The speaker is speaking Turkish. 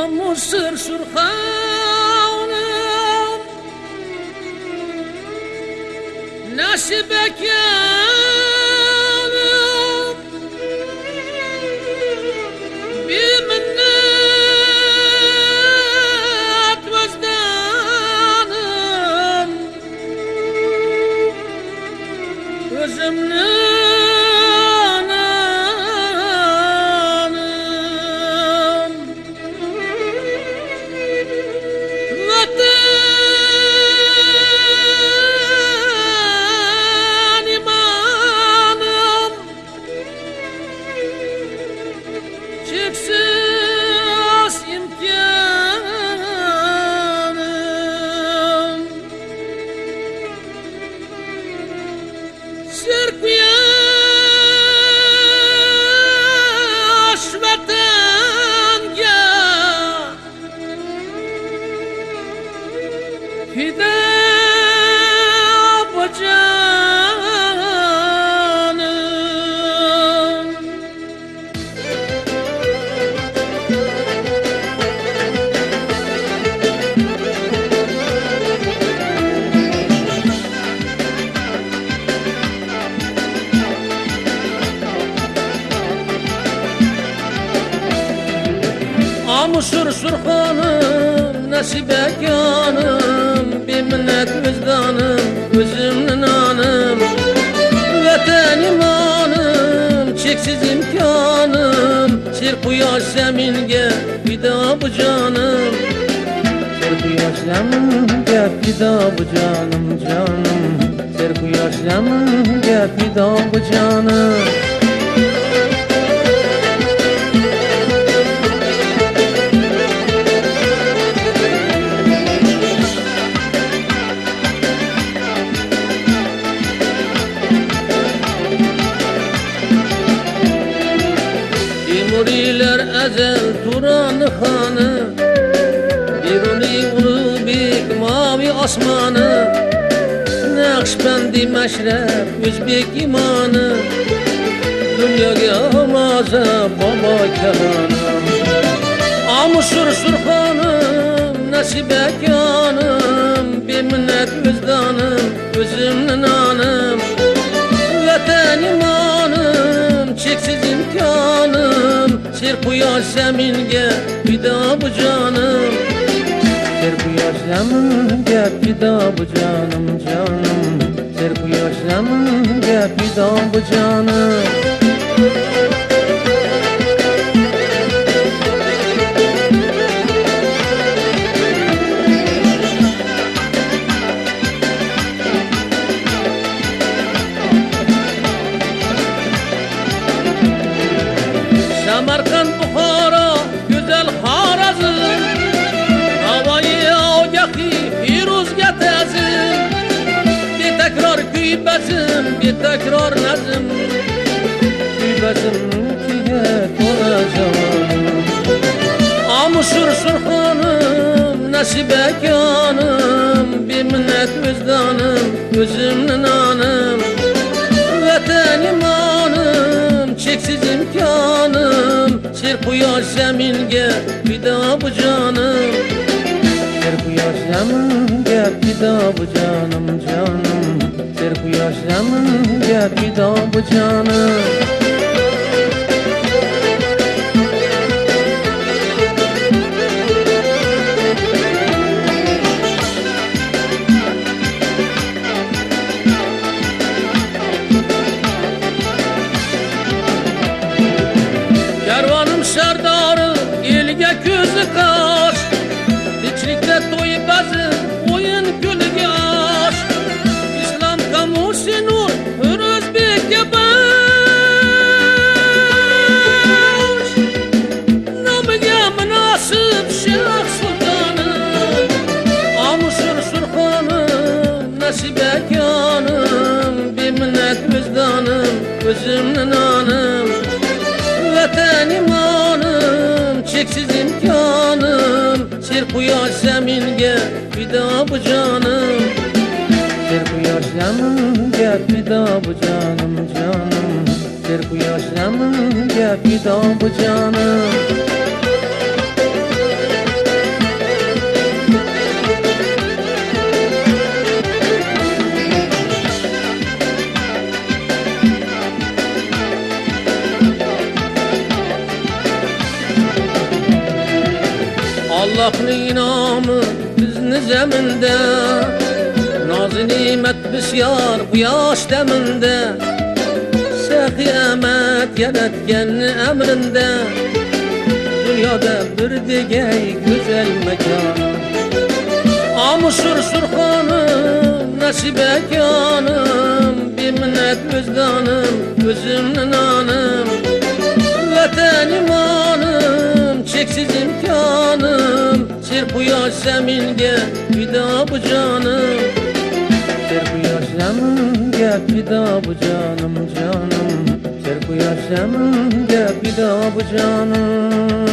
Mısır Surhanım nasip ekenim bir minnet özlenim özümle Çeksiz imkanım Sirkyaş vatanga Fida bu Mısır Surhanım nasip ekanım bir minnet vicdanım özümle nanım vatan imanım çeksiz imkanım Sirkuyaş zeminge fida bu canım Sirkuyaş zeminge fida bu canım canım Sirkuyaş zeminge fida bu canım Timuriler ezel Turan Hanı Biruni ulubik mavi asmanı Nakşbendi meşrep Özbek imanı Dünyaya maza baba kehanı Mısır Surhanım nasip ekanım bir minnet vicdanım özümle nanım vatan imanım çeksiz imkanım Sirkuyaş zeminge fida bu canım Sirkuyaş zeminge fida bu canım canım Sirkuyaş zeminge fida bu canım Samarkand, Bukhara, güzel Harazm Havayı ağahi Firuz getezim Bir tekrar güybezim, bir tekrar nazım Güybezim kiye toracağım Mısır Surhanım nasip ekanım bir minnet vicdanım özümle nanım vatan imanım çeksiz imkanım Sirkuyaş zeminge fida bu canım Sirkuyaş zeminge fida bu canım canım Sirkuyaş zeminge fida bu canım Serdarı ilge közü kaş Diçlikte toy bezim oyun gülü yaş İslam kamusi nur Özbek'e baş Namıya münasip Şeyh Sultanım Mısır Surhanım nasip ekanım bir minnet vicdanım özümle nanım vatan imanım çeksiz imkanım Sirkuyaş zeminge fida bu canım Sirkuyaş zeminge fida bu canım canım Sirkuyaş zeminge fida bu canım Allah'ın inamı bizni zeminde, nazı nimet bisyar bu yaş deminde, Sehi emet yaratken emrinde, dünyada bir digey güzel mekan. Amusur Surxanım, nasibe kanım, bir minnet vicdanım, gözümün anım, vatan imanım, çeksiz imkanım, çırpı yaş zeminge fida bu canım, çırpı yaş zeminge fida bu canım, canım, çırpı yaş zeminge fida bu canım.